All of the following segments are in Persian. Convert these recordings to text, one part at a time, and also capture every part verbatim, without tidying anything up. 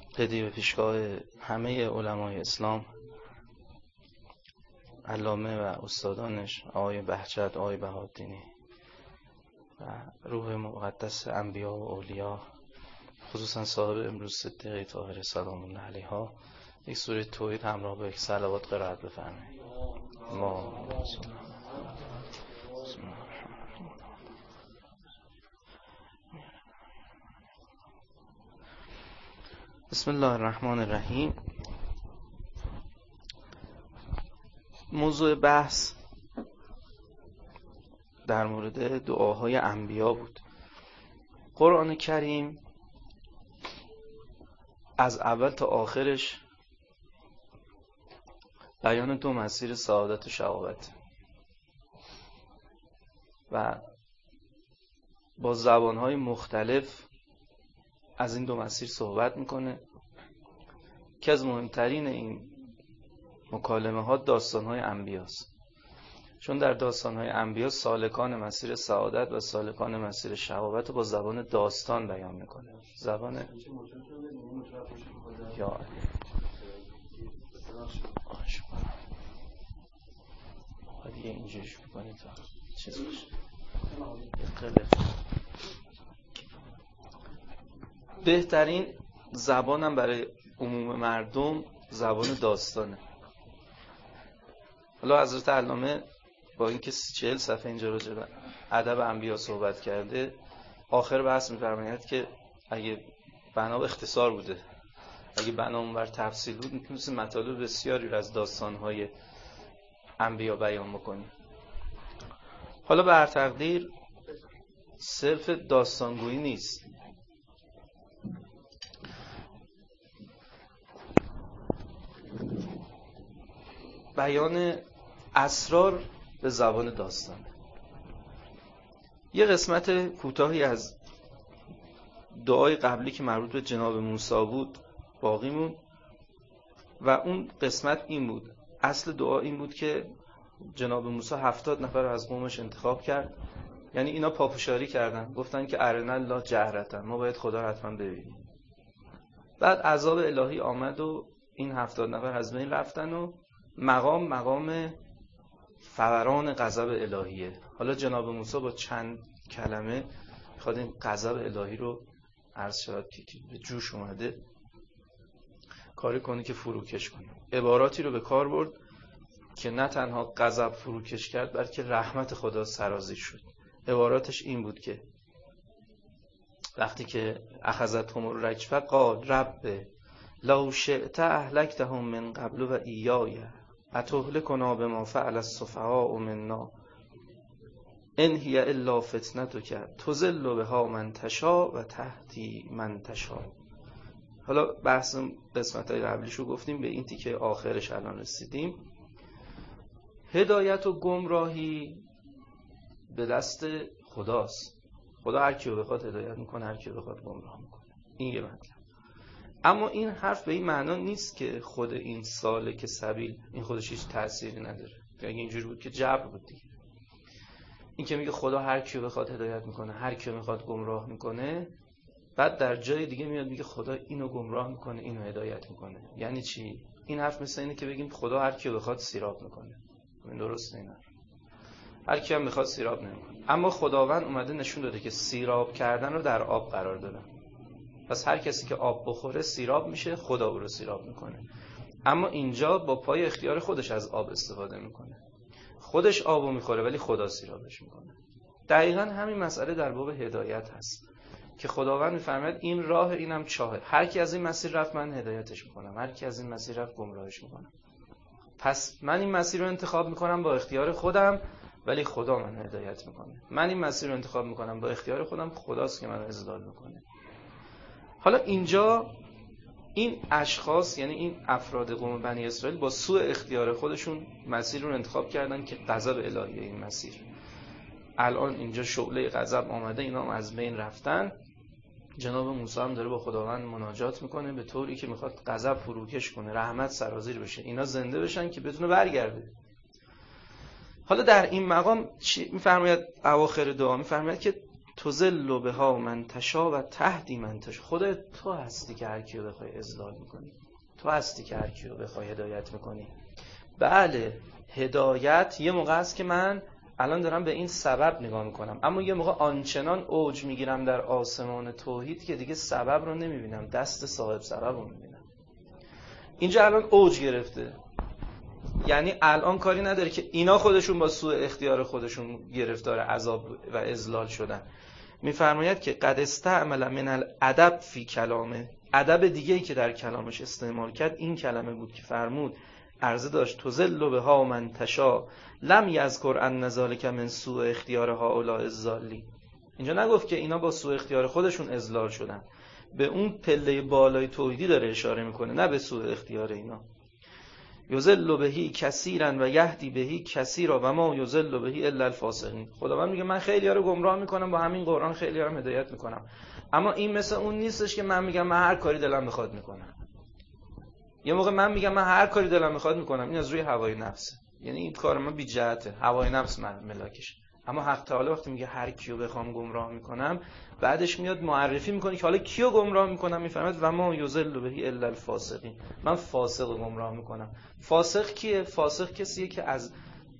هدیه به پیشگاه همه علمای اسلام، علامه و استادانش، آقای بهجت، آقای بهاءالدینی و روح مقدس انبیا و اولیا، خصوصا صاحب امروز صدیقه طاهره سلام الله علیها. یک سوره توحید همراه با یک صلوات قرائت بفرمایید. اللهم صل بسم الله الرحمن الرحیم. موضوع بحث در مورد دعاهای انبیا بود. قرآن کریم از اول تا آخرش بیان دو مسیر سعادت و شقاوت و با زبانهای مختلف از این دو مسیر صحبت میکنه که از مهمترین این مکالمه ها داستانهای انبیاست، چون در داستانهای انبیا سالکان مسیر سعادت و سالکان مسیر شقاوت رو با زبان داستان بیان میکنه. زبان یا باید یه اینجوش بکنید تا چیز باشه. بهترین زبانم برای عموم مردم زبان داستانه. حالا حضرت علامه با اینکه چهل صفحه اینجا راجع به ادب انبیا صحبت کرده، آخر بحث می‌فرماید که اگه بنا به اختصار بوده، اگه بنا بر تفصیل بود، میتونستیم مطالب بسیاری رو از داستان‌های انبیا بیان بکنیم. حالا به هر تقدیر صرف داستانگویی نیست، بیان اسرار به زبان داستان. یه قسمت کوتاهی از دعای قبلی که مربوط به جناب موسی بود باقی موند و اون قسمت این بود. اصل دعا این بود که جناب موسی هفتاد نفر از قومش انتخاب کرد، یعنی اینا پافشاری کردن، گفتن که ارنا الله جهرتن، ما باید خدا رو حتما ببینیم. بعد عذاب الهی آمد و این هفتاد نفر از بین رفتن و مقام مقام فوران غضب الهیه. حالا جناب موسی با چند کلمه میخواد این غضب الهی رو عرض شود که به جوش اومده کاری کنه که فروکش کنه. عباراتی رو به کار برد که نه تنها غضب فروکش کرد بلکه رحمت خدا سرازیر شد. عباراتش این بود که وقتی که اخذتهم الرجفه قال رب لو شئت اهلکتهم من قبل و ایای اتهلکنا بما فعل السفهاء منا ان هی الا فتنتک تضل بها من تشاء و تهدی من تشاء. حالا بحث قسمت‌های قبلیشو گفتیم، به این تیکه آخرش الان رسیدیم. هدایت و گمراهی به دست خداست. خدا هر کیو بخواد هدایت میکنه، هر کیو بخواد گمراه میکنه. این یه مطلب. اما این حرف به این معنا نیست که خود این سالک سبیل این خودش هیچ تأثیری نداره. اگه اینجوری بود که جبر بود دیگه. این که میگه خدا هر کیو بخواد هدایت میکنه، هر کیو میخواد گمراه میکنه، بعد در جای دیگه میاد میگه خدا اینو گمراه میکنه، اینو هدایت میکنه. یعنی چی؟ این حرف مثل اینه که بگیم خدا هر کیو بخواد سیراب میکنه. این درسته؟ اینا هر کی هم بخواد سیراب نمیکنه. اما خداوند اومده نشون داده که سیراب کردن رو در آب قرار دادن. پس هر کسی که آب بخوره سیراب میشه، خدا او رو سیراب میکنه. اما اینجا با پای اختیار خودش از آب استفاده میکنه. خودش آبو میخوره ولی خدا سیرابش میکنه. دقیقاً همین مسئله در باب هدایت هست که خداوند میفرماید این راه اینم چاهه. هر کی از این مسیر رفت من هدایتش میکنم، هر کی از این مسیر رفت گمراهش میکنم. پس من این مسیر رو انتخاب میکنم با اختیار خودم، ولی خدا من هدایت میکنه. من این مسیر رو انتخاب میکنم با اختیار خودم، خداست که من اضلال میکنه. حالا اینجا این اشخاص، یعنی این افراد قوم بنی اسرائیل، با سوء اختیار خودشون مسیر رو انتخاب کردن که غضب الهی این مسیر. الان اینجا شعله غضب آمده، اینا هم از بین رفتن. جناب موسی هم داره با خداوند مناجات میکنه به طوری که میخواد غضب فروکش کنه، رحمت سرازیر بشه، اینا زنده بشن که بتونه برگرده. حالا در این مقام چی میفرماید؟ اواخر دعا میفرماید که تذل بها من تشا و تهدی من تشا. خدا تو هستی که هر کیو بخوای اضلال میکنی، تو هستی که هر کیو بخوای هدایت میکنی. بله هدایت یه موقع است که من الان دارم به این سبب نگاه میکنم، اما یه موقع آنچنان اوج میگیرم در آسمان توحید که دیگه سبب رو نمیبینم، دست صاحب سبب رو میبینم. اینجا الان اوج گرفته، یعنی الان کاری نداره که اینا خودشون با سوء اختیار خودشون گرفتار عذاب و اذلال شدن. میفرماید که قد استعمل من الادب فی کلامه، ادب دیگه‌ای که در کلامش استعمال کرد این کلمه بود که فرمود عرضه داشت تذل بها من تشا لم یذکر ان ذلک من سوء اختیار هؤلاء الضالین. اینجا نگفت که اینا با سوء اختیار خودشون اضلال شدن، به اون پله بالای توحیدی داره اشاره میکنه، نه به سوء اختیار اینا. یذل بهی کثیرا و یهدی بهی کثیرا و ما یذل بهی الا الفاسقین. خداوند میگه من خیلی‌ها رو گمراه میکنم، با همین قرآن خیلی‌ها رو هدایت میکنم، اما این مثل اون نیستش که من میگم من هر کاری دلم بخواد میکنم. یه موقع من میگم من هر کاری دلم میخواد میکنم، این از روی هوای نفسه، یعنی این کار من بی جهته، هوای نفس من ملاکش. اما حق تعالی وقتی میگه هر کیو بخوام گمراه میکنم، بعدش میاد معرفی میکنه که حالا کیو گمراه میکنم. میفهمد و ما یذل بهی الا الفاسقین، من فاسق رو گمراه میکنم. فاسق کیه؟ فاسق کسیه که از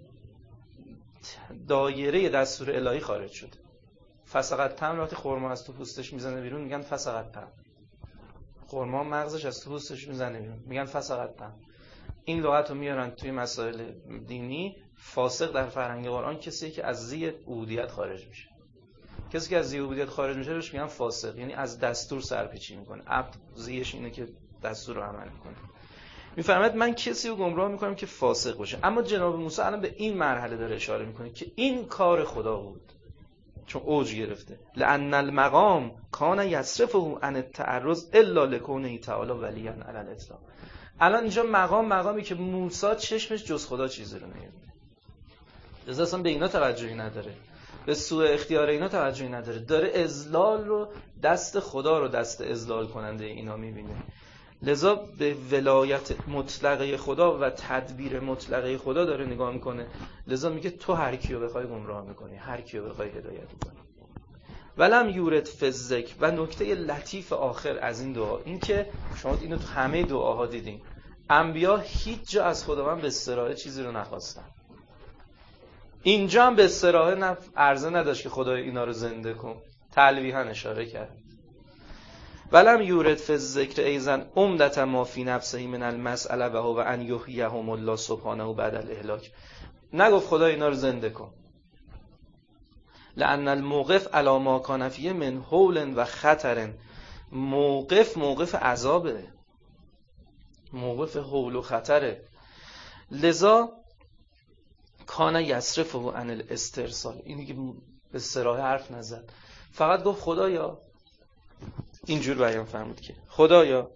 دایره دستور الهی خارج شده. فسقت تمر، وقتی خرما از تو پوستش میزنه بیرون میگن فسقت تمر. خرما مغزش از تو پوستش میزنه بیرون میگن فسقت تمر. این لغت رو میارن توی مسائل دینی. فاسق در فرهنگ قرآن کسیه که از زی عبودیت خارج میشه. کسی که از زی عبودیت خارج میشه بهش میگن فاسق، یعنی از دستور سرپیچی میکنه. عبد زیش اینه که دستور رو عمل میکنه. میفرماید من کسی رو گمراه میکنم که فاسق باشه. اما جناب موسی الان به این مرحله داره اشاره میکنه که این کار خدا بود، چون اوج گرفته. لأن المقام کان یصرفه عن التعرض الا لکونه تعالی ولیا علی الاطلاق. الان اینجا مقام مقامی که موسی چشمش جز خدا چیزی رو نمیبینه، لذا اصلا به اینا توجهی نداره، به سوء اختیار اینا توجهی نداره، داره اذلال رو، دست خدا رو دست اذلال کننده اینا میبینه. لذا به ولایت مطلقه خدا و تدبیر مطلقه خدا داره نگاه میکنه. لذا میگه تو هر کیو بخوای گمراه میکنی، هر کیو بخوای هدایت میکنی. ولم یورد فزک. و نکته لطیف آخر از این دعا این که شما اینو تو همه دعاها دیدین، انبیا هیچ جا از خداوند به استراحه چیزی رو نخواستن. اینجا هم به استراحه نف... عرضه نداشت که خدای اینا رو زنده کن، تلویحا اشاره کرد. ولم یورد فی الذکر ایزن عمدت ما فی نفسه من المسئله و هو ان یحییهم الله سبحانه بعد الاهلاک. نگفت خدا اینا رو زنده کن، لأن الموقف علی ما کان فیه من هول و خطر. موقف موقف عذابه، موقف هول و خطره. لذا کان یصرفه عن الاسترسال. اینی که به صراحه حرف نزد، فقط گفت خدایا، اینجور بیان فرمود که خدایا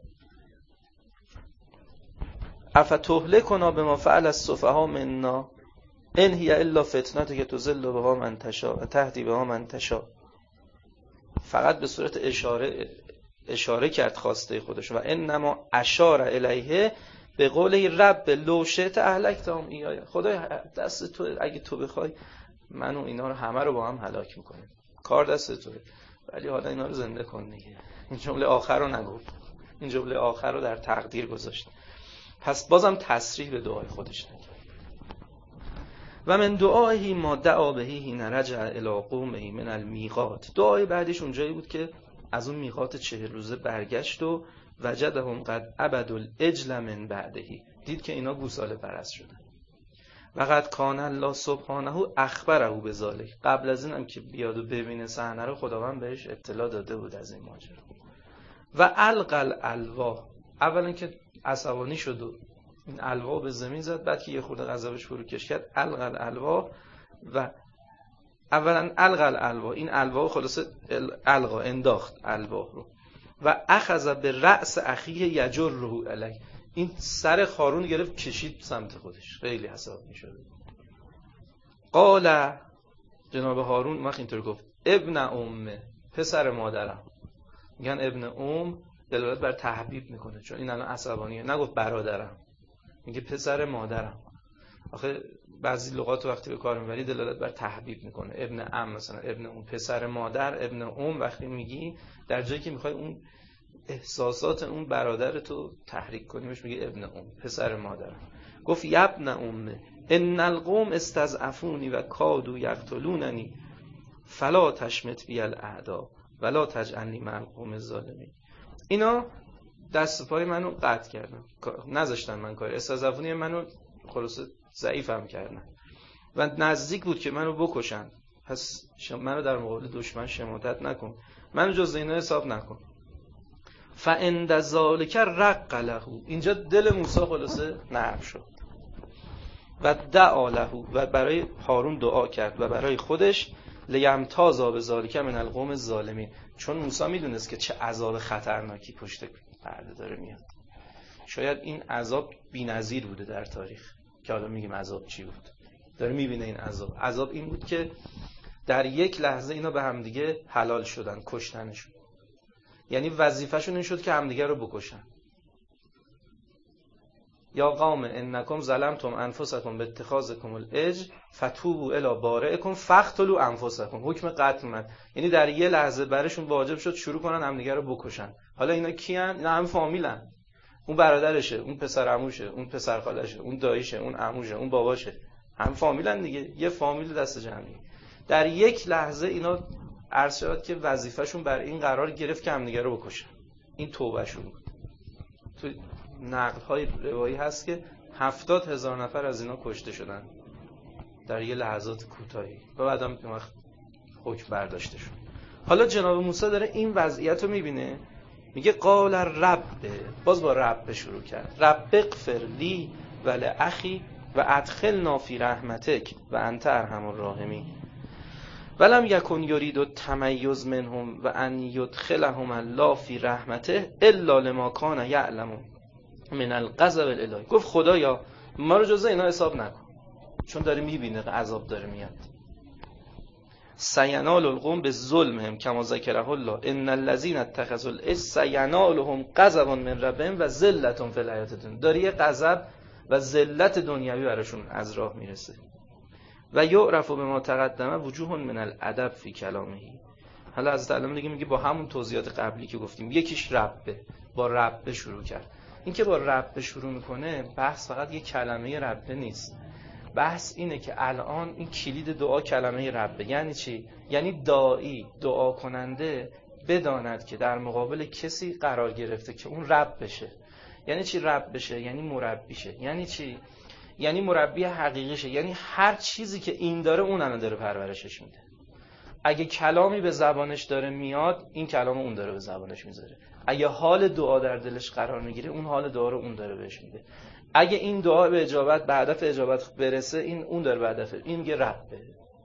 افتهلکنا بما فعل السفهاء منا ان هی الا فتنه که تذل بها من تشاء و تهدی بها من تشاء. فقط به صورت اشاره اشاره کرد خواسته خودش. و انما اشار الیه به قوله رب لو شئت اهلکتهم ایایا. خدای دست تو، اگه تو بخوای من و اینا رو همه رو با هم هلاک میکنیم، کار دست توه، ولی حالا اینا رو زنده کن دیگه. این جمله آخر رو نگفت، این جمله آخر رو در تقدیر گذاشت. پس بازم تصریح به دعای خودش نگه. و من دعایی ما دعا بهی حین رجع الی قومه من المیقات. دعای بعدش اونجایی بود که از اون میقات چهل روزه برگشت و وجدهم قد عبدوا العجل من بعدهی. دید که اینا گوساله پرست شدن. و قد کان الله سبحانه اخبره بذالک. قبل از اینم که بیاد و ببینه صحنه رو، خداوند بهش اطلاع داده بود از این ماجرا. و القل الوا. اولا که عصبانی شد و این الوا به زمین زد، بعد که یه خورده غضبش فروکش کرد القل الوا. و اولا القل الوا، این الوا خلاصه القا انداخت الوا رو. و اخذ به رأس اخیه یجره علیه. این سر هارون گرفت کشید سمت خودش، خیلی عصبانی شد. قال جناب هارون وقت اینطور گفت ابن امه، پسر مادرم. میگن ابن ام دلالت بر تحبیب میکنه، چون این الان عصبانیه. نگفت برادرم، میگه پسر مادرم. آخه بعضی لغات وقتی به کار میبری دلالت بر تحبیب میکنه. ابن عم مثلا ابن اون، پسر مادر، ابن ام وقتی میگی در جایی که میخوای اون احساسات اون برادر تو تحریک کنی بهش میگه ابن ام، پسر مادر. گفت یبن ام ان القوم استضعفونی و کادوا یقتلوننی فلا تشمت بی الاعداء ولا تجعلنی مع القوم الظالمین. اینا دست پای منو قطع کردن، نذاشتن من کاری، استضعفونی منو خلاصه ضعیفم کردن و نزدیک بود که منو بکشن. پس منو در مقابل دشمن شماتت نکن، منو جز اینا حساب نکن. فعند ذالک رق له، اینجا دل موسی خلاصه نرم شد. و دعا له، و برای هارون دعا کرد و برای خودش لیمتاز بذالک من القوم الظالمین، چون موسی میدونست که چه عذاب خطرناکی پشت پرده داره میاد. شاید این عذاب بی‌نظیر بوده در تاریخ که حالا میگیم عذاب چی بود. داره میبینه این عذاب. عذاب این بود که در یک لحظه اینا به همدیگه حلال شدن، کشتنشون. یعنی وظیفه‌شون این شد که همدیگه رو بکشن. یا قوم انکم ظلمتم انفسکم باتخاذکم العجل فتوبوا الی بارئکم فاقتلوا انفسکم. حکم قتل اومد، یعنی در یه لحظه برشون واجب شد شروع کنن همدیگه رو بکشن. حالا اینا کیان؟ اینا هم فامیلن. اون برادرشه، اون پسر عموشه، اون پسر خالشه، اون داییشه، اون عموشه، اون باباشه، هم فامیلن دیگه، یه فامیل دست جمعی. در یک لحظه اینا عرض شد که وظیفه‌شون بر این قرار گرفت که همدیگه رو بکشن. این توبهشون بود. تو نقل‌های روایی هست که هفتاد هزار نفر از اینا کشته شدن در یه لحظات کوتاهی و بعدم حکم برداشته شد. حالا جناب موسی داره این وضعیت رو میبینه، میگه قال رب، باز با رب شروع کرد، رب اغفر لی و لاخی و ادخلنا فی رحمتک و انت ارحم الراحمین ولم یکن یرید التمیز منهم و ان یدخلهم الله فی رحمته الا لما کان یعلم من الغضب الالهی. گفت خدایا ما رو جزء اینا حساب نکن، چون داره میبینه عذاب داره میاد. سینال القوم به ظلمهم کما ذکره الله ان الذين اتخذوا العجل سینالهم غضب من ربهم و ذلت فی الحیات الدنیا. داره یه غضب و ذلت دنیوی براشون از راه میرسه. و یعرف به ما تقدم وجوه من الادب فی کلامه. حالا حضرت علامه دیگه میگه با همون توضیحات قبلی که گفتیم، یکیش ربه، با ربه شروع کرد. این که با ربه شروع میکنه، بحث فقط یه کلمه ربه نیست، بحث اینه که الان این کلید دعا کلمه ربه. یعنی چی؟ یعنی داعی، دعا کننده بداند که در مقابل کسی قرار گرفته که اون رب بشه. یعنی چی رب بشه؟ یعنی مربی شه. یعنی چی؟ یعنی مربی حقیقی شه. یعنی هر چیزی که این داره اون الان داره پرورشش میده. اگه کلامی به زبانش داره میاد، این کلام اون داره به زبانش میذاره. اگه حال دعا در دلش قرار میگیره، اون حال دعا رو اون داره بهش میده. اگه این دعا به اجابت، به هدف اجابت برسه، این اون داره به هدف. این میگه ربه،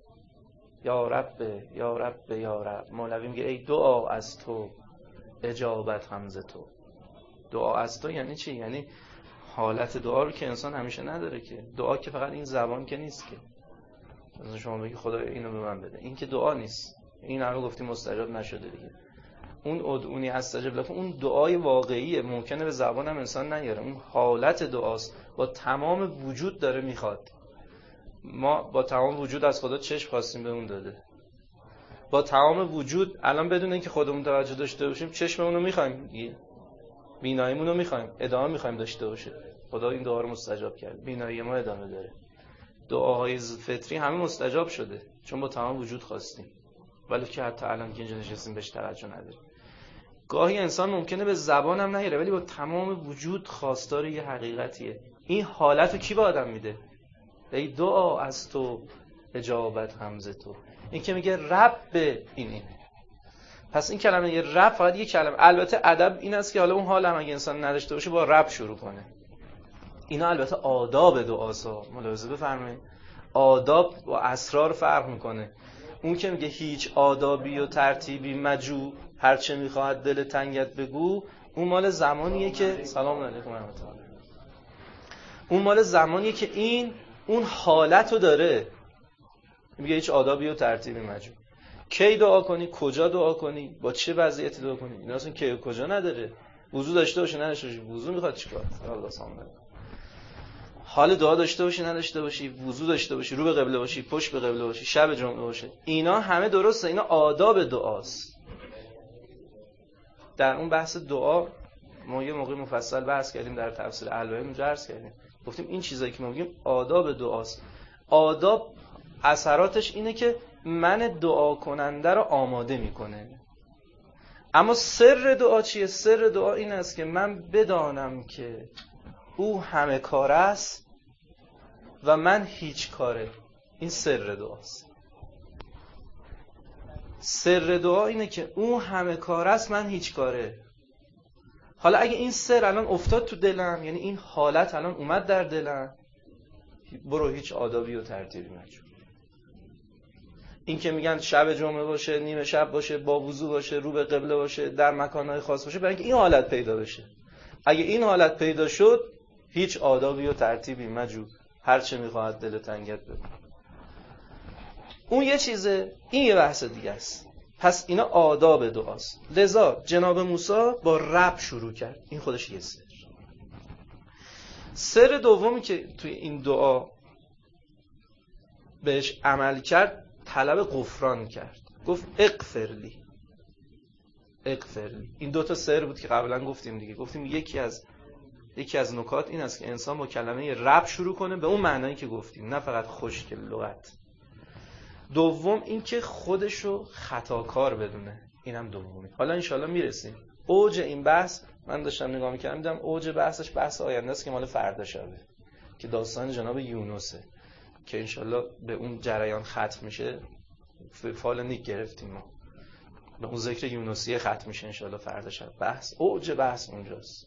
یا ربه، یا ربه، یا رب. مولوی میگه ای دعا از تو، اجابت هم ز تو. دعا از تو یعنی چی؟ یعنی حالت دعا رو که انسان همیشه نداره که. دعا که فقط این زبان که نیست که. مثلا شما بگی خدا اینو به من بده، این که دعا نیست. این همه گفتیم مستجاب نشده دیگه. اون ادعونی استجب لکم، اون دعای واقعیه، ممکنه به زبانم انسان نیاره. اون حالت دعاست، با تمام وجود داره میخواد. ما با تمام وجود از خدا چشم خواستیم، به اون داده. با تمام وجود الان بدون اینکه خودمون توجه داشته باشیم چشممون رو میخوایم دیگه، بیناییمون رو میخوایم، ادامه میخوایم داشته باشه. خدا این دعا رو مستجاب کرد، بینایی ما ادامه داره. دعاهای فطری همه مستجاب شده چون با تمام وجود خواستیم، ولی که حتی الان که اینجا نشستیم بهش توجه نداریم. گاهی انسان ممکنه به زبان هم نیاره ولی با تمام وجود خواستار یه حقیقتیه. این حالت رو کی به آدم میده؟ ای دعا از تو، اجابت هم ز تو. این که میگه رب این اینه. پس این کلمه یه رب فقط یه کلمه. البته ادب این است که حالا اون حال هم اگه انسان نداشته باشه با رب شروع کنه. اینا البته آداب دعاسا، ملاحظه بفرمایید. آداب با اسرار فرق میکنه. اون که میگه هیچ آدابی و ترتیبی مجو، هرچه میخواهد دل تنگت بگو، اون مال زمانیه که سلام علیکم و رحمت الله، اون مال زمانیه که این اون حالت رو داره. میگه هیچ آدابی و ترتیبی مجو. کی دعا کنی، کجا دعا کنی، با چه وضعیتی دعا کنی، اینا اصلا کی و کجا نداره. وضو داشته باشه نداشته باشه، وضو میخواد چیکار؟ الله سلام علیکم. حال دعا داشته باشی نداشته باشی، وضو داشته باشی، رو به قبله باشی، پشت به قبله باشی، شب جمعه باشه، اینا همه درسته، اینا آداب دعاست. در اون بحث دعا ما یه موقع مفصل بحث کردیم در تفسیر البیان، اونجا عرض کردیم گفتیم این چیزایی که ما میگیم آداب دعاست. آداب اثراتش اینه که من دعا کننده رو آماده میکنه. اما سر دعا چیه؟ سر دعا این است که من بدانم که او همه کار است و من هیچ کاره. این سر دعاست. سر دعا اینه که او همه کار است، من هیچ کاره. حالا اگه این سر الان افتاد تو دلم، یعنی این حالت الان اومد در دلم، برو هیچ آدابی و ترتیبی نجو. این که میگن شب جمعه باشه، نیمه شب باشه، با وضو باشه، رو به قبله باشه، در مکانهای خاص باشه، برای اینکه این حالت پیدا بشه. اگه این حالت پیدا شد، هیچ آدابی و ترتیبی مجو، هر چه میخواهد دل تنگت بده. اون یه چیزه، این یه بحث دیگه است. پس اینا آداب دعاست. لذا جناب موسی با رب شروع کرد. این خودش یه سر. سر دومی که توی این دعا بهش عمل کرد، طلب غفران کرد. گفت اغفرلی، اغفرلی. این دوتا سر بود که قبلا گفتیم دیگه. گفتیم یکی از یکی از نکات این است که انسان با کلمه رب شروع کنه به اون معنایی که گفتیم، نه فقط خشک لغت. دوم این که خودشو خطاکار بدونه، اینم دومی. حالا انشالله میرسیم. اوج این بحث من داشتم نگاه میکردم، دیدم اوج بحثش بحث آینده است که مال فردا شبه، که داستان جناب یونسه، که انشالله به اون جریان ختم میشه. فال نیک گرفتیم ما، به اون ذکر یونسیه ختم میشه انشالله فردا شب. بحث اوج بحث اونجاست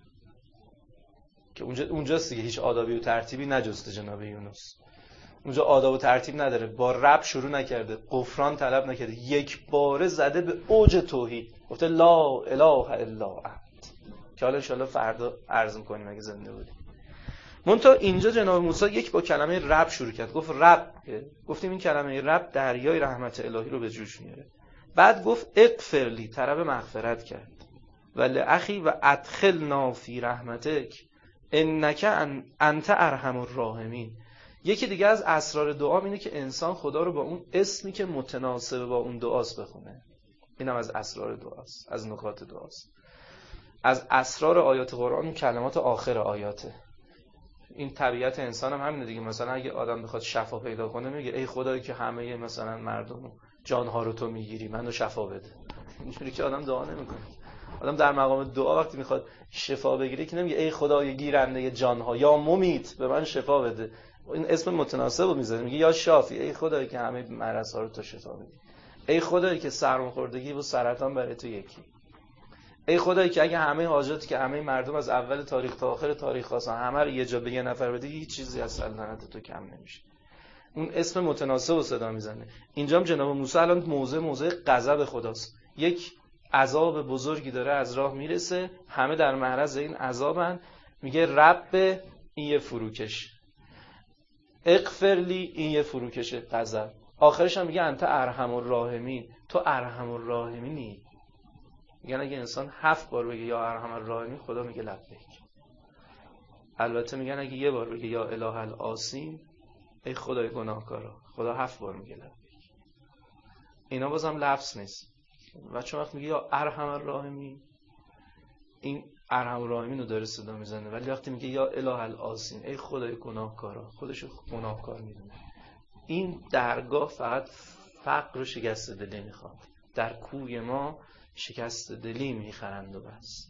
که اونجا اونجاست دیگه. هیچ آدابی و ترتیبی نجسته جناب یونس. اونجا آداب و ترتیب نداره، با رب شروع نکرده، غفران طلب نکرده، یک باره زده به اوج توحید، گفته لا اله الا انت، که حالا انشالله فردا عرض می‌کنیم اگه زنده بودیم. منتها اینجا جناب موسی یک با کلمه رب شروع کرد. گفت رب، گفتیم این کلمه رب دریای رحمت الهی رو به جوش میاره. بعد گفت اغفرلی، طلب مغفرت کرد. ولی اخی و ادخلنا فی رحمتک انک انت ارحم الراحمین. یکی دیگه از اسرار دعا اینه که انسان خدا رو با اون اسمی که متناسب با اون دعاست بخونه. اینم از اسرار دعاست، از نکات دعاست. از اسرار آیات قرآن کلمات آخر آیاته. این طبیعت انسان هم همینه دیگه. مثلا اگه آدم بخواد شفا پیدا کنه میگه ای خدایی که همه مثلا مردم جانها رو تو میگیری، منو شفا بده. اینجوری که آدم دعا نمیکنه. آدم در مقام دعا وقتی میخواد شفا بگیره که نمیگه ای خدای گیرنده جانها یا ممیت به من شفا بده. این اسم متناسب رو میذاره، میگه یا شافی، ای خدایی که همه مرض‌ها رو تو شفا بدی. ای خدایی که سرماخوردگی و سرطان برای تو یکی. ای خدایی که اگه همه حاجاتی که همه مردم از اول تاریخ تا آخر تاریخ خواستن همه رو یه جا به یه نفر بدی، هیچ چیزی از سلطنت تو کم نمیشه. اون اسم متناسب رو صدا میزنه. اینجا هم جناب موسی الان موضع موضع غضب خداست. یک عذاب بزرگی داره از راه میرسه، همه در معرض این عذابن. میگه رب، این یه فروکش، اغفرلی، این یه فروکش غضب. آخرش هم میگه انت ارحم الراحمین، تو ارحم الراحمینی. میگن اگه انسان هفت بار بگه یا ارحم الراحمین، خدا میگه لبیک. البته میگن اگه یه بار بگه یا اله الآسین، ای خدای گناهکارا، خدا هفت بار میگه لبیک. اینا بازم لفظ نیست. و چون وقت میگه یا ارحم الراحمین، این ارحم الراحمین رو داره صدا میزنه. ولی وقتی میگه یا اله الآسین، ای خدای گناهکارا، خودشو گناهکار میدونه. این درگاه فقط فقر و شکست دلی میخواد. در کوی ما شکست دلی میخرند و بس.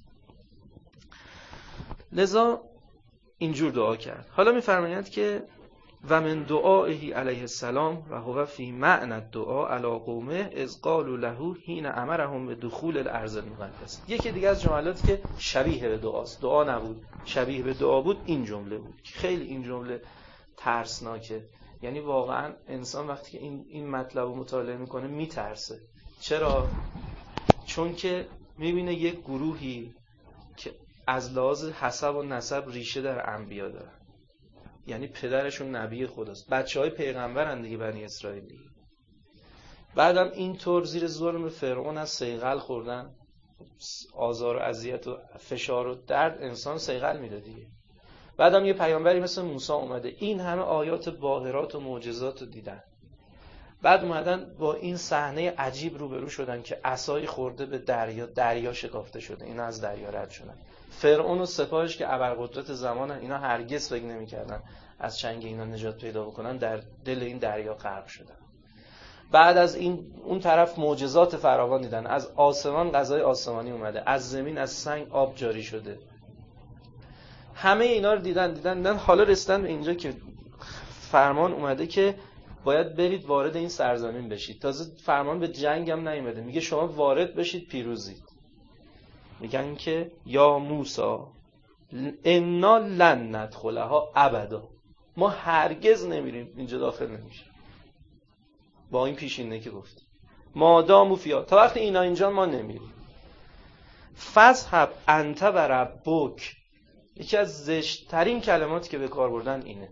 لذا اینجور دعا کرد. حالا میفرماید که و من دعائه علیه السلام و هو فی معنی الدعاء علی قومه اذ قالوا له حین امرهم بدخول الارض المقدسه. یکی دیگه از جملاتی که شبیه به دعاست، دعا نبود، شبیه به دعا بود، این جمله بود. خیلی این جمله ترسناکه. یعنی واقعا انسان وقتی که این این مطلب رو مطالعه میکنه میترسه. چرا؟ چون که میبینه یک گروهی که از لحاظ حسب و نسب ریشه در انبیا داره، یعنی پدرشون نبی خداست، بچه های پیغمبرن دیگه، بنی اسرائیلی. بعدم اینطور زیر ظلم فرعون از صیقل خوردن، آزار و اذیت و فشار و درد انسان صیقل میده دیگه. بعدم یه پیامبری مثل موسی اومده، این همه آیات باهرات و معجزات رو دیدن. بعد اومدن با این صحنه عجیب روبرو شدن که عصای خورده به دریا، دریا شکافته شده، اینا از دریا رد شدن. فرعون و سپاهش که ابرقدرت زمانن، اینا هرگز فکر نمی‌کردن از چنگ اینا نجات پیدا بکنن، در دل این دریا غرق شدن. بعد از این اون طرف معجزات فراوان دیدن، از آسمان غذای آسمانی اومده، از زمین از سنگ آب جاری شده. همه اینا رو دیدن دیدن دیدن حالا رسیدن به اینجا که فرمان اومده که باید برید وارد این سرزمین بشید. تازه فرمان به جنگ هم نیومده، میگه شما وارد بشید پیروزید. میگن که یا موسی انا لن ندخلها ابدا، ما هرگز نمیریم اینجا، داخل نمیشیم. با این پیشینه که گفت مادام فیها، تا وقتی اینا اینجا ما نمیریم. فذهب انت و ربک، یکی از زشت ترین کلماتی که به کار بردن اینه،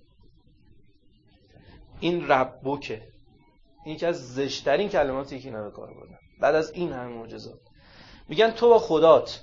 این ربکه، یکی از زشت ترین کلماتی که اینا به کار بردن. بعد از این همه معجزات میگن تو با خدات.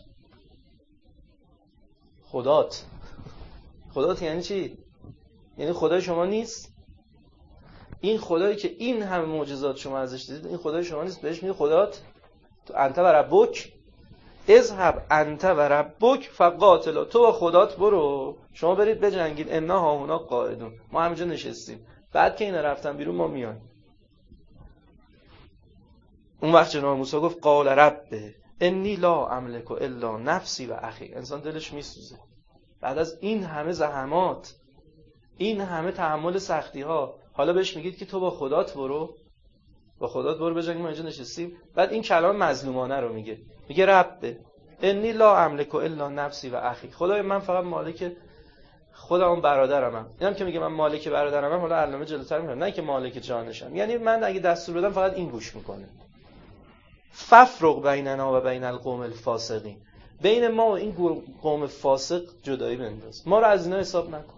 خدات خدات یعنی چی؟ یعنی خدای شما نیست؟ این خدایی که این همه معجزات شما ازش دیدید، این خدای شما نیست؟ بهش میگه خدات؟ تو انت و ربک، اذهب انت و ربک فقاتلا، تو با خدات برو، شما برید بجنگید، انا هاهنا قاعدون، ما همینجا نشستیم. بعد که اینا رفتن بیرون ما میایم. اون وقت جناب موسی گفت قال رب انی لا املک الا نفسی و اخی. انسان دلش میسوزه بعد از این همه زحمات، این همه تحمل سختی ها، حالا بهش میگید که تو با خدات برو، با خدات برو بجنگ، ما اینجا نشستیم. بعد این کلام مظلومانه رو میگه، میگه رب انی لا املک الا نفسی و اخی، خدای من فقط مالک خودم برادرمم. اینم که میگه من مالک برادرمم، حالا علامه جلوتر میگم، نه که مالک جانشم، یعنی من اگه دستور بدم فقط این گوش میکنه. ففرق بیننا و بین القوم الفاسقین، بین ما و این قوم فاسق جدایی بنداز، ما رو از اینا حساب نکن.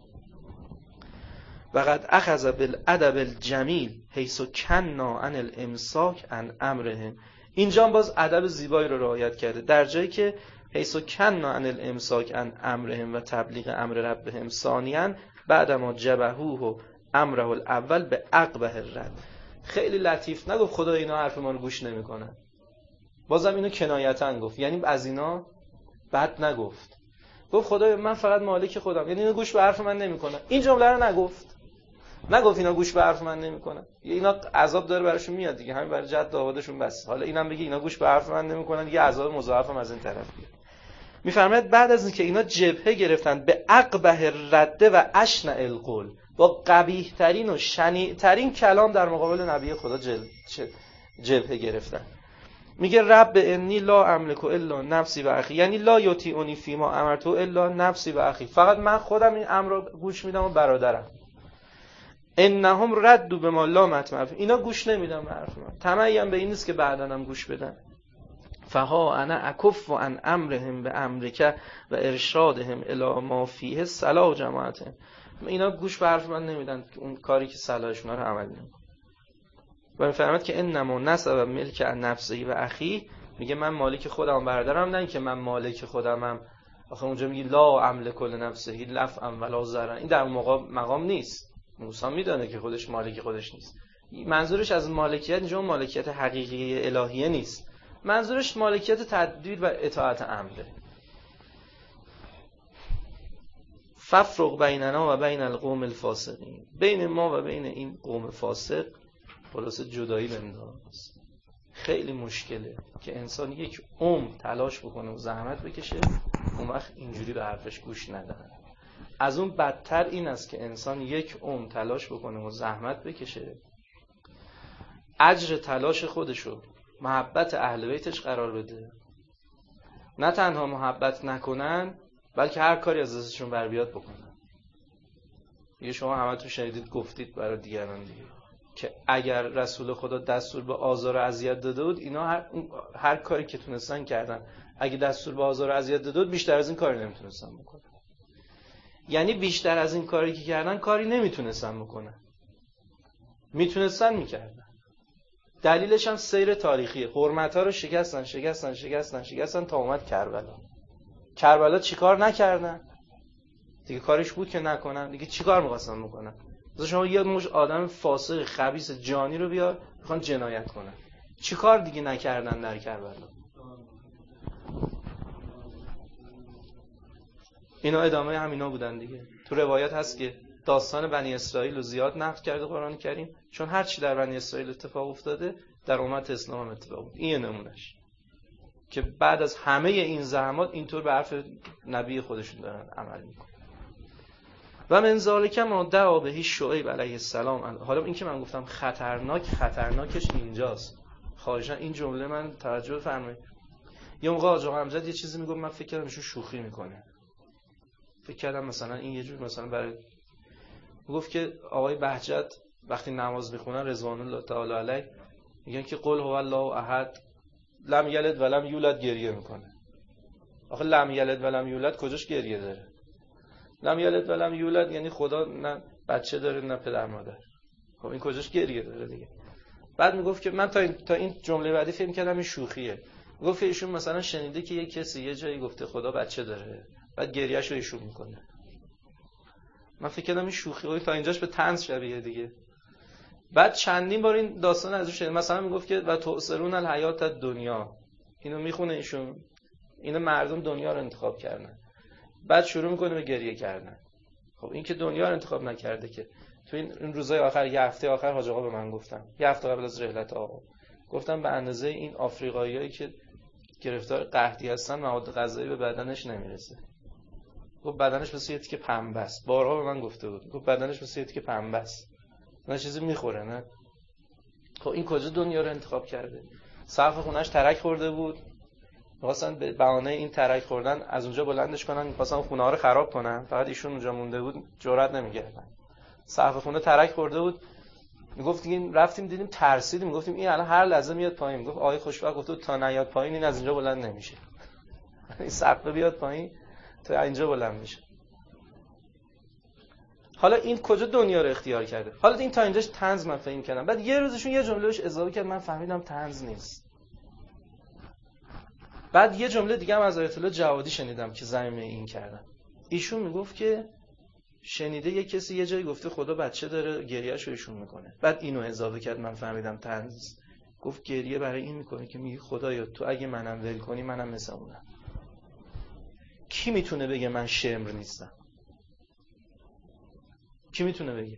وقد اخذ بالادب الجمیل حیث کنا عن الامساک عن امرهم، اینجا باز ادب زیبایی رو رعایت کرده، در جایی که حیث کنا عن الامساک عن امرهم و تبلیغ امر ربهم ثانیاً بعدما جبهوه و امره الاول به عقبه الرد. خیلی لطیف نگفت خدا اینا حرف ما رو گوش نمیکنن، بازم اینو کنایتاً گفت، یعنی از اینا بد نگفت، گفت خدای من فقط مالک خودم، یعنی اینا گوش به حرف من نمیکنن. این جمله رو نگفت، نگفت اینا گوش به حرف من نمیکنن، اینا عذاب داره براشون میاد دیگه، همین برای جد آبادشون بس. حالا اینم بگی اینا گوش به حرف من نمیکنن، یه عذاب مضاعف هم از این طرف بیاد. میفرماید بعد از اینکه اینا جبهه گرفتن به عقبه رده و اشنع القول، با قبیح ترین و شنیع ترین کلام در مقابل نبی خدا جل... جبهه گرفتن، میگه رب انی لا املک الا نفسی و اخی، یعنی لا یطیعونی فیما امرتو الا نفسی و اخی، فقط من خودم این امر رو گوش میدم و برادرم. انهم ردوا بما لا مطمع، اینا گوش نمیدن به حرف من، طمعی هم به این نیست که بعداً هم گوش بدن. فها انا اکف عن امرهم به امرک و ارشادهم الی ما فیه صلاح جماعتهم، اینا گوش به حرف من نمیدن، اون کاری که صلاحشون رو عمل نمیکنن. و میفرماد که انما نسب ملک نفسی و اخی، میگه من مالک خودم و برادرم، نه اینکه من مالک خودمم. آخه اونجا میگه لا املک لنفسی لفعا ولا ضررا، این در مقام مقام نیست. موسی میدونه که خودش مالک خودش نیست، منظورش از مالکیت اینجا مالکیت حقیقی الهیه نیست، منظورش مالکیت تدبیر و اطاعت امره. ففرق بیننا و بین القوم الفاسقین، بین ما و بین این قوم فاسق خلاص جدایی بنداز. خیلی مشکله که انسان یک عمر تلاش بکنه و زحمت بکشه، اون وقت اینجوری به حرفش گوش ندن. از اون بدتر این است که انسان یک عمر تلاش بکنه و زحمت بکشه، اجر تلاش خودشو محبت اهل بیتش قرار بده، نه تنها محبت نکنن بلکه هر کاری از دستشون بر بیاد بکنن. یه شما همتون شنیدید گفتید برای دیگران دیگه که اگر رسول خدا دستور به آزار و اذیت داده بود، اینا هر, هر کاری که تونستن کردن. اگه دستور به آزار و اذیت داده بود بیشتر از این کاری نمیتونستن بکنن، یعنی بیشتر از این کاری که کردن کاری نمیتونستن بکنن، میتونستن میکردن. دلیلش هم سیر تاریخیه، حرمت‌ها رو شکستن شکستن شکستن شکستن تا اومد کربلا. کربلا چیکار نکردن؟ دیگه کارش بود که نکنن، دیگه چیکار می‌خواستن بکنن؟ مثلا شما یه مش آدم فاسق خبیث جانی رو بیار میخوان جنایت کنن، چیکار دیگه نکردن در کربلا؟ اینا ادامه همینا بودن دیگه. تو روایت هست که داستان بنی اسرائیل رو زیاد نقل کرده قرآن کریم، چون هر چی در بنی اسرائیل اتفاق افتاده در امت اسلام هم اتفاق افتاد. این نمونهش که بعد از همه این زحمات اینطور به حرف نبی خودشون دارن عمل میکنن. و من ذالک ما دعا به شعیب علیه السلام. حالا این که من گفتم خطرناک، خطرناکش اینجاست. خواهشاً این جمله من توجه بفرمایید. یه موقع آقا امجد یه چیزی میگم، من فکر کردم ایشون شوخی میکنه. فکر کردم مثلا این یه جور مثلا برای گفت که آقای بهجت وقتی نماز میخونن رضوان الله تعالی علیه میگن که قل هو الله احد لم یلد ولم یولد گریه میکنه. آخه لم یلد ولم یولد کجاش گریه داره؟ لم یلد ولم یولد یعنی خدا نه بچه داره نه پدر مادر. خب این کجاش گریه داره دیگه؟ بعد میگفت که من تا این تا این جمله بعدی فکر کردم این شوخیه. میگفت ایشون مثلا شنیده که یه کسی یه جایی گفته خدا بچه داره، بعد گریه‌شو ایشون میکنه. من فکر کردم این شوخیه، تا اینجاش به طنز شبیه دیگه. بعد چندین بار این داستان ازش شنیدم، مثلا میگفت که و تؤثرون الحیات الدنیا، اینو میخونه ایشون، اینو مردم دنیا رو انتخاب کردن، بعد شروع میکنه به گریه کردن. خب این که دنیا رو انتخاب نکرده که. تو این روزهای آخر، یه هفته آخر حاج آقا به من گفتن، یه هفته قبل از رحلت آقا گفتم به اندازه این آفریقاییایی که گرفتار قحطی هستن مواد غذایی به بدنش نمیرسه. گفت بدنش مثل یه تیکه پنبه است. بارها به من گفته بود. گفت بدنش مثل یه تیکه پنبه است. نه چیزی میخوره نه. خب این کجا دنیا رو انتخاب کرده؟ سقف خونش ترک خورده بود. می‌خواستن به بهانه این ترک خوردن از اونجا بلندش کنن، می‌خواستن خونه‌ها رو خراب کنن. فقط ایشون اونجا مونده بود، جرئت نمی‌کردن. سقف خونه ترک خورده بود. میگفت دیگه رفتیم دیدیم ترسیدیم، میگفتیم این الان هر لحظه میاد پایین. میگفت آقای خوشبخت گفت تا نیاد پایین این از اینجا بلند نمیشه. این سقف بیاد پایین تا اینجا بلند میشه. حالا این کجا دنیا رو اختیار کرده؟ حالا این تا اینجاش طنز من فهم کردم. بعد یه روزشون یه جمله بهش اضافه کرد، من فهمیدم طنز نیست. بعد یه جمله دیگه هم از آیت الله جوادی شنیدم که ضمیر این کردم. ایشون میگفت که شنیده یه کسی یه جایی گفته خدا بچه داره، گریه‌ش رو ایشون میکنه. بعد اینو اضافه کرد، من فهمیدم طنز. گفت گریه برای این میکنه که میگه خدایا تو اگه منم ول کنی منم مثل اونم. کی میتونه بگه من شمر نیستم؟ کی میتونه بگه؟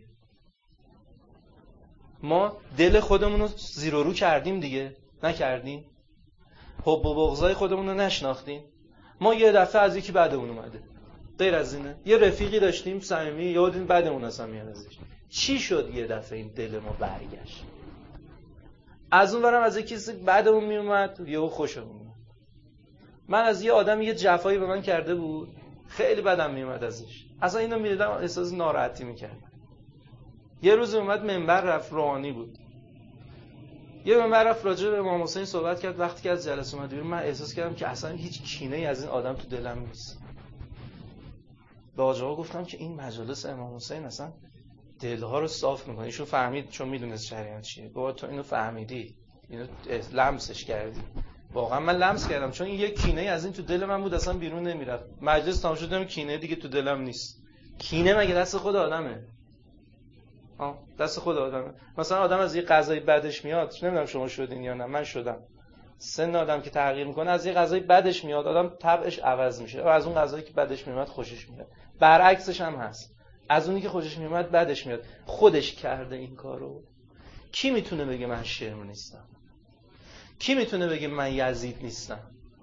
ما دل خودمون رو زیر و رو کردیم دیگه، نکردیم؟ حب و بغضای خودمون رو نشناختیم. ما یه دفعه از یکی بعدمون اومده، غیر از اینه. یه رفیقی داشتیم صمیمی، یادین بعدمون اصلا میاد ازش. چی شد یه دفعه این دل ما برگشت؟ از اون ورم از یکی بعدمون میومد یهو خوشمون اومد. من از یه آدم یه جفایی به من کرده بود، خیلی بدم میومد ازش، اصلا اینو میدیدم احساس ناراحتی میکردم. یه روز اومد منبر رفت، روحانی بود، یه منبر رفت راجع به امام حسین صحبت کرد. وقتی که از جلسه اومد بیرون من احساس کردم که اصلا هیچ کینه‌ای از این آدم تو دلم نیست. به آقا گفتم که این مجالس امام حسین اصلا دلها رو صاف میکنه. ایشون فهمید چون میدونست شریعت چیه. بابا تو اینو فهمیدی، اینو لمسش کردی. واقعا من لمس کردم، چون این یک کینه از این تو دل من بود، اصلا بیرون نمیرفت. مجلس تمام شد دیدم کینه دیگه تو دلم نیست. کینه مگه دست خود آدمه؟ ها دست خود آدمه. مثلا آدم از یه غذای بدش میاد، نمیدونم شما شدین یا نه، من شدم. سن آدم که تغییر میکنه، از یه غذای بدش میاد آدم طبعش عوض میشه، و از اون غذایی که بدش میاد خوشش میاد. برعکسش هم هست، از اونی که خوشش میاد بدش میاد. خودش کرده این کارو. کی میتونه بگه من شرم نیستم؟ کی میتونه بگه من یزید نیستم؟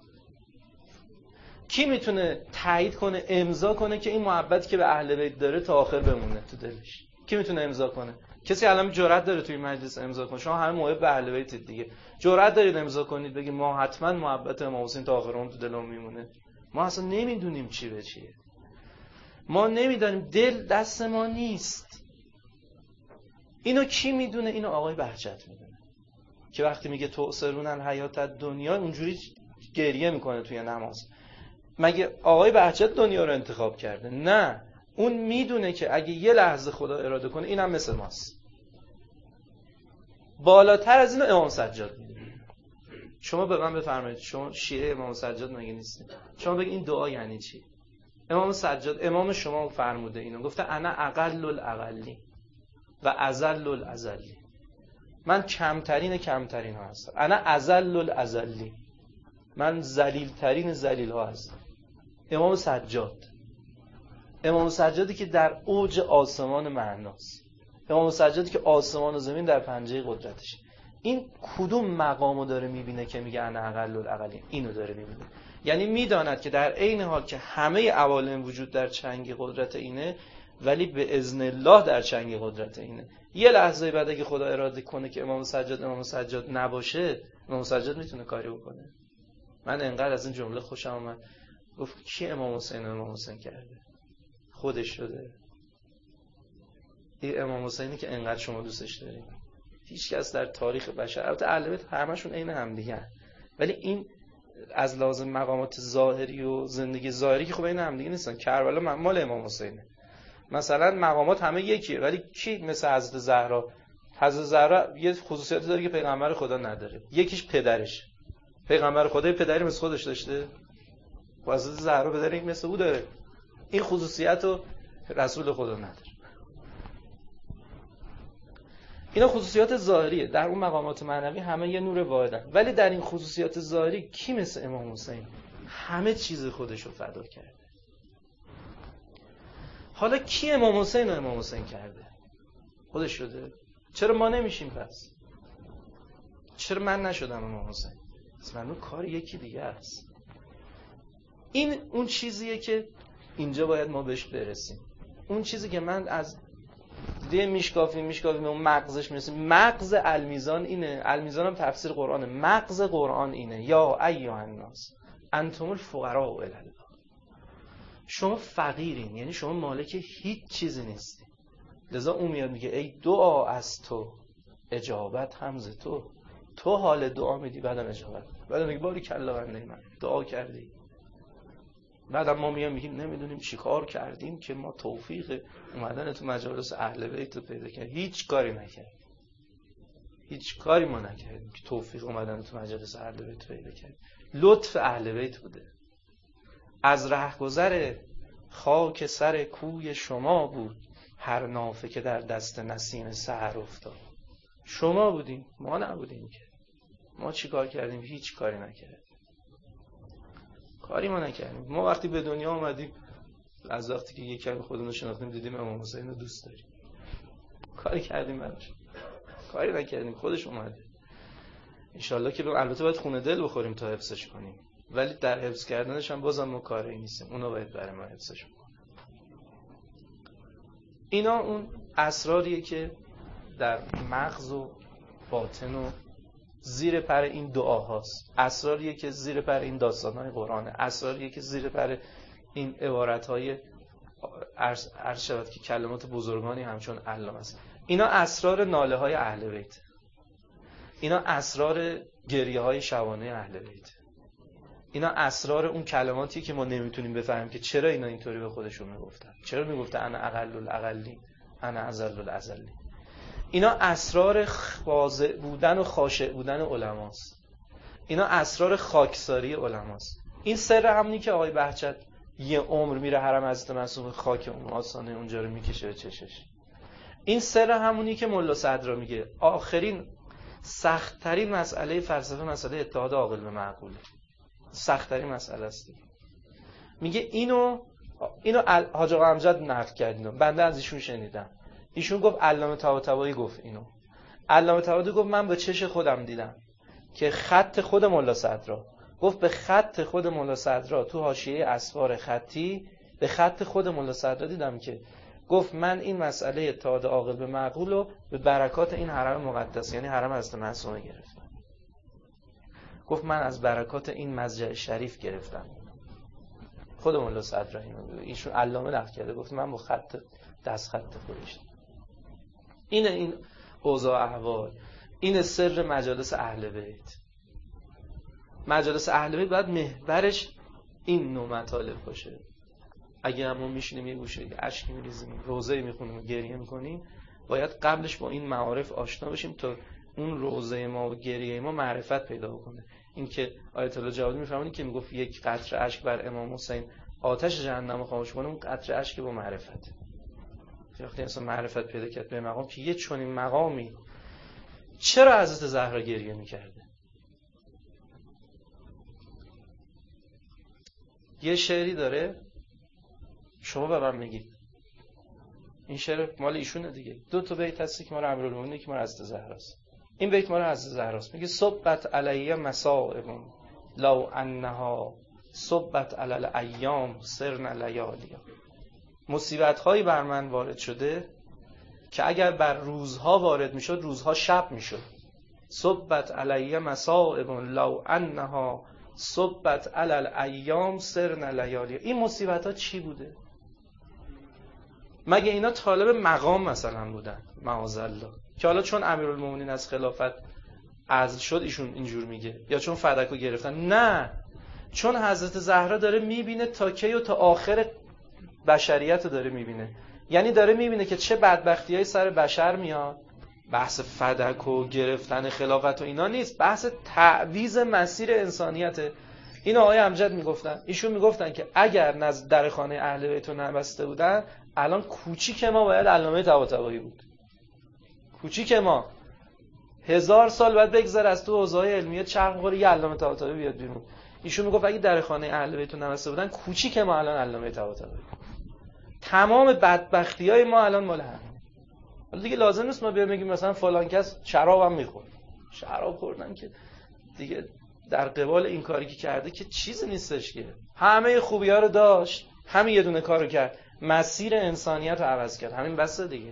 کی میتونه تایید کنه، امضا کنه که این محبتی که به اهل بیت داره تا آخر بمونه تو دلش؟ کی میتونه امضا کنه؟ کسی الان جرأت داره توی مجلس امضا کنه؟ شما همه محب اهل بیتید دیگه، جرأت دارید امضا کنید بگید ما حتما محبت امام حسین تا آخر عمر تو دلمون میمونه؟ ما اصلا نمیدونیم چی به چیه. ما نمیدونیم، دل دست ما نیست. اینو کی میدونه؟ اینو آقای بهجت میدونه که وقتی میگه تؤثرون الحیات الدنیا اونجوری گریه میکنه توی نماز. مگه آقای بهجت دنیا رو انتخاب کرده؟ نه، اون میدونه که اگه یه لحظه خدا اراده کنه اینم مثل ماست. بالاتر از اینو امام سجاد میدونه. شما به من بفرمایید، شما شیعه امام سجاد مگه نیستید؟ شما بگید این دعا یعنی چی؟ امام سجاد امام شما فرموده اینو، گفته انا اقل الاقلی و اذل الازلی، من کمترین کمترین ها هستم، انا اذل الازلی، من ذلیل ترین ذلیل ها هستم. امام سجاد، امام سجادی که در اوج آسمان معناست، امام سجادی که آسمان و زمین در پنجه قدرتشه. این کدوم مقامو داره میبینه که میگه انا اقل الاقلی؟ اینو داره میبینه. یعنی میداند که در عین حال که همه عوالم وجود در چنگ قدرت اینه، ولی به اذن الله در چنگ قدرت اینه. یه لحظه بعد اگه خدا اراده کنه که امام سجاد امام سجاد نباشه، امام سجاد میتونه کاری بکنه. من انقدر از این جمله خوشم اومد، گفت کی امام حسین امام حسین کرده؟ خودش شده. این امام حسینی که انقدر شما دوستش دارید، هیچ کس در تاریخ بشر، البته اهل بیت همشون عین هم دیگه، ولی این از لازم مقامات ظاهری و زندگی ظاهری که خب این هم دیگه نیستن. کربلا مال امام حسینه مثلا، مقامات همه یکیه، ولی کی مثل حضرت زهرا؟ حضرت زهرا یه خصوصیاتی داره که پیغمبر خدا نداره. یکیش پدرش، پیغمبر خدا پدری مثل خودش داشته؟ حضرت زهرا پدری مثل او داره. این خصوصیت رو رسول خدا نداره. اینا خصوصیات ظاهریه. در اون مقامات معنوی همه یه نور واحدن، ولی در این خصوصیات ظاهری کی مثل امام حسین همه چیز خودش رو فدا کرده؟ حالا کی امام حسین رو امام حسین کرده؟ خودش شده؟ چرا ما نمیشیم پس؟ چرا من نشدم امام حسین؟ اصلا کار یکی دیگه است. این اون چیزیه که اینجا باید ما بهش برسیم. اون چیزی که من از دیگه میشکافیم میشکافیم اون مغزش میرسیم. مغز المیزان اینه. المیزان هم تفسیر قرآنه. مغز قرآن اینه: یا ایها الناس انتم الفقراء الی الله. شما فقیرین، یعنی شما مالک هیچ چیزی نیستی. لذا اون میاد میگه ای دعا از تو، اجابت هم ز تو. تو حال دعا میدی، بعدم اجابت. بعدم میگه باری کلا بنده من دعا کردی. بعدم ما میام میگیم نمیدونیم چیکار کردیم که ما توفیق اومدن تو مجالس اهل بیت رو پیدا کردیم. هیچ کاری نکردیم. هیچ کاری ما نکردیم که توفیق اومدن تو مجالس اهل بیت پیدا کردیم. لطف اهل بیت بوده. از رهگذر خاک سر کوی شما بود هر نافه که در دست نسیم سحر افتاد. شما بودیم، ما نبودیم که. ما چی کار کردیم؟ هیچ کاری نکردیم. کاری ما نکردیم. ما وقتی به دنیا آمدیم، از وقتی که یک کمی خودمون رو شناختیم، دیدیم امام حسین رو دوست داریم. کاری کردیم براش؟ کاری نکردیم، خودش اومده. انشالله که البته باید خونه دل بخوریم تا حفظش کنیم، ولی در حفظ کردنش هم بازم ما کاری نیستیم. اونا باید برای ما حفظش کنیم. اینا اون اسراریه که در مغز و باطن و زیر پر این دعاهاست. اسراریه که زیر پر این داستان‌های قرآنه. اسراریه که زیر پر این عبارت‌های عرض شود که کلمات بزرگانی همچون علم است. اینا اسرار ناله‌های اهل بیت. اینا اسرار گریه‌های شبانه اهل بیت. اینا اسرار اون کلماتی که ما نمیتونیم بفهمیم که چرا اینا اینطوری به خودشون میگفتن. چرا میگفتن انا اقل الاقلی، انا اذل الازلی. اینا اسرار خاضع بودن و خاشع بودن علماست. اینا اسرار خاکساری علماست. این سر همونی که آقای بهجت یه عمر میره حرم حضرت معصوم خاک اون آستانه اونجا رو میکشه به چشش. این سر همونی که ملا صدرا میگه آخرین سخت‌ترین مسئله فلسفه مسئله اتحاد عاقل به معقوله. سخت‌ترین مسئله است. میگه اینو اینو حاج آقا امجد نقل کردین، بنده از ایشون شنیدم. ایشون گفت علامه طباطبایی گفت اینو. علامه طباطبایی گفت من به چش خودم دیدم که خط خود ملا صدرا، گفت به خط خود ملا صدرا تو حاشیه اسفار خطی به خط خود ملا صدرا دیدم که گفت من این مسئله اتحاد عاقل به معقول رو به برکات این حرم مقدس یعنی حرم حضرت معصومه گرفتم. گفت من از برکات این مسجد شریف گرفتم. خود ملا صدرا اینو ایشون علامه نقل کرده، گفت من با خط دست خط خودش. اینه این اوضاع احوال. این سر مجالس اهل بیت. مجالس اهل بیت باید محورش این نوع مطالب باشه. اگه ما میشینیم یه گوشه اشک میریزیم، روزه میخونیم و گریه میکنیم، باید قبلش با این معارف آشنا بشیم تا اون روزه ما و گریه ما معرفت پیدا بکنه. این که آیت الله جوادی میفهمونی که میگفت یک قطره اشک بر امام حسین آتش جهنم رو خاموش کنه اون قطره اشک با معرفت. وقتی انسان معرفت پیدا کرد به مقام که یه چنین مقامی، چرا حضرت زهرا گریه میکرده؟ یه شعری داره، شما به من میگید این شعر مال ایشونه دیگه، دو تا بیت هست که مال امیرالمومنینه که مال حضرت زهراست. این بیت مال حضرت زهراست، میگه صبت علیه مصائب لو انها صبت علی الایام سرن لیالیا. مصیبت هایی بر من وارد شده که اگر بر روزها وارد میشد روزها شب میشد. صبت علیه مصائب لو انها صبت علی الایام سرن لیالیا. این مصیبت ها چی بوده؟ مگه اینا طالب مقام مثلا بودن معاذالله که حالا چون امیرالمومنین از خلافت عزل شد ایشون اینجور میگه، یا چون فدکو گرفتن؟ نه، چون حضرت زهرا داره میبینه تا کی و تا آخر بشریت داره میبینه. یعنی داره میبینه که چه بدبختیای سر بشر میاد. بحث فدکو گرفتن خلافت و اینا نیست، بحث تعویض مسیر انسانیته. این آقای امجد میگفتن، ایشون میگفتن که اگر نزد در خانه اهل بیت نبسته بودن الان کوچیک ما باید علامه طباطبایی بود. کوچیک ما هزار سال بعد بگذره از تو حوزه‌های علمیه چرخ بخوره یه علامه طباطبایی بیاد بیرون. ایشون میگفت اگه در خانه اهل بیت نبسته بودن کوچیک ما الان علامه طباطبایی. تمام بدبختیای ما الان مال هم. حالا دیگه لازم نیست ما بیایم بگیم مثلا فلان کس شراب هم میخورد. شراب خوردن که دیگه در قبال این کاری که کرده که چیزی نیستش که. همه خوبی‌ها رو داشت، همین یه دونه کارو کرد، مسیر انسانیت رو عوض کرد. همین بسه دیگه.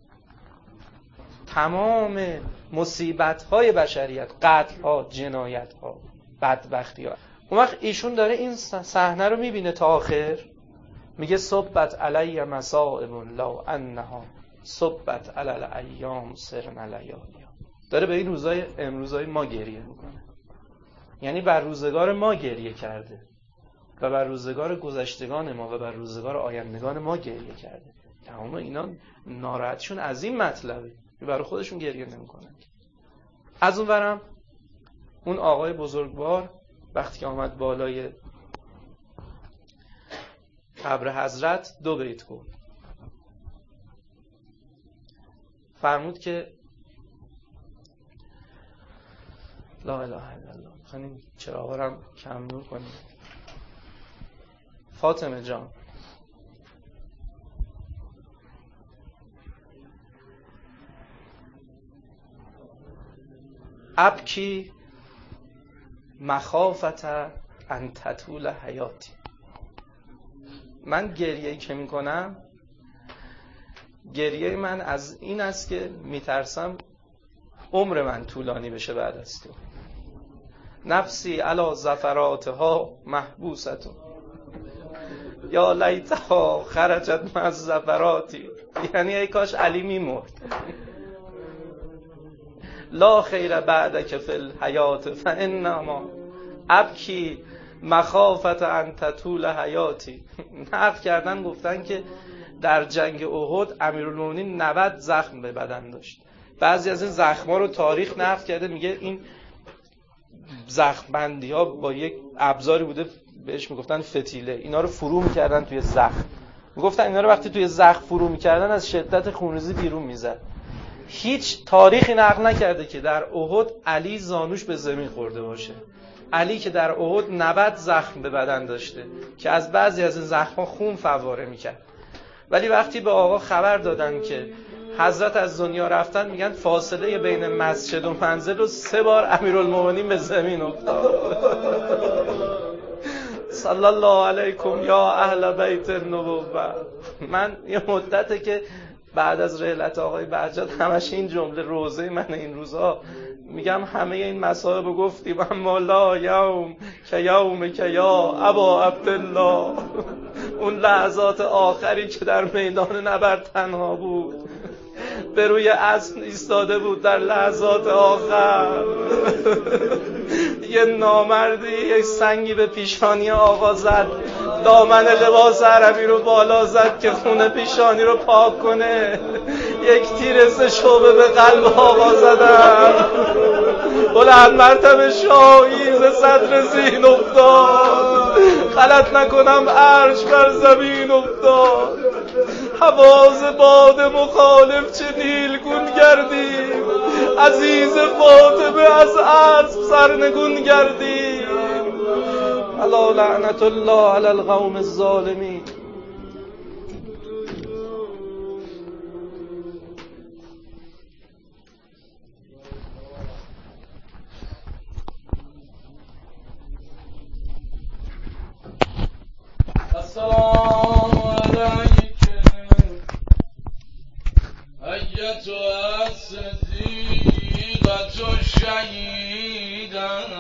تمام مصیبت‌های بشریت، قتل‌ها، جنایت‌ها، بدبختی‌ها. اون وقت ایشون داره این صحنه رو میبینه تا آخر، میگه صبت علی مصائب لو انها صبت علی الایام سرن لیالیا. داره به این روزای امروزای ما گریه میکنه، یعنی بر روزگار ما گریه کرده و بر روزگار گذشتگان ما و بر روزگار آیندگان ما گریه کرده. تمام اینا ناراحتشون از این مطلبه، برای خودشون گریه نمیکنن. از اون ورم اون آقای بزرگوار وقتی که آمد بالای قبر حضرت دو بیت گفت. فرمود که لا اله الا الله. خانم چراغا رو کم نور کنیم. فاطمه جان، ابکی مخافت ان تطول حیاتی. من گریه‌ای که میکنم، گریه من از این است که میترسم عمر من طولانی بشه بعد از تو. نفسی علی زفراتها محبوستون یا لیتها خرجت من از زفراتی. یعنی ای کاش علی میمرد. لا خیر بعدک فی الحیات فانما ابکی مخافت ان تطول حیاتی. نقل کردن گفتن که در جنگ احد امیرالمومنین نود زخم به بدن داشت. بعضی از این زخم‌ها رو تاریخ نقل کرده، میگه این زخم بندی‌ها با یک ابزاری بوده بهش میگفتن فتیله، اینا رو فرو می‌کردن توی زخم. میگفتن اینا رو وقتی توی زخم فرو می‌کردن از شدت خونریزی بیرون میزد. هیچ تاریخی نقل نکرده که در احد علی زانوش به زمین خورده باشه. علی که در احد نود زخم به بدن داشته که از بعضی از این زخم‌ها خون فواره می‌کرد. ولی وقتی به آقا خبر دادن که حضرت از دنیا رفتن، میگن فاصله بین مسجد و منزل رو سه بار امیرالمومنین به زمین افتاد. صلی الله علیکم یا اهل بیت النبوه. من یه مدته که بعد از رحلت آقای بهجت همش این جمله روزه من این روزها میگم همه این مصائب رو گفتیم اما لا یوم که یوم که یا ابا عبدالله. اون لحظات آخری که در میدان نبرد تنها بود، به روی اسب ایستاده بود در لحظات آخر. یه نامردی یک سنگی به پیشانی آقا زد، دامن لباس عربی رو بالا زد که خون پیشانی رو پاک کنه. یک تیر سه شعبه به قلب آقا زدم، بلند مرتبه شاهی ز صدر زین افتاد، غلط نکنم عرش بر زمین افتاد. حواز باد مخالف چه نیلگون گردیم، عزیز فاطمه از اسب سرنگون گردیم. الا لعنت الله علی القوم الظالمین. السلام علیک ایتها الصدیقة الشهیدة.